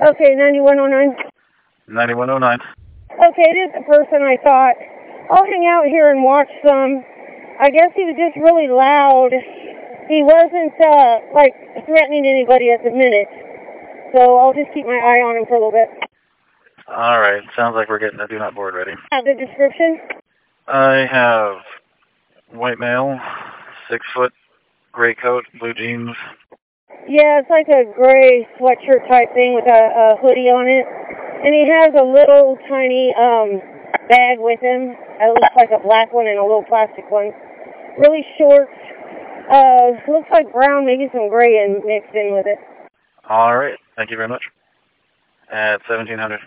Okay, 9109. 9109. Okay, it is the person I thought. I'll hang out here and watch some. I guess he was just really loud. He wasn't, threatening anybody at the minute. So I'll just keep my eye on him for a little bit. All right. Sounds like we're getting a do not board ready. Have the description? I have white male, 6 foot, gray coat, blue jeans. Yeah, it's like a gray sweatshirt type thing with a hoodie on it. And he has a little tiny bag with him. It looks like a black one and a little plastic one. Really short. Looks like brown, maybe some gray and mixed in with it. All right. Thank you very much. At 1700.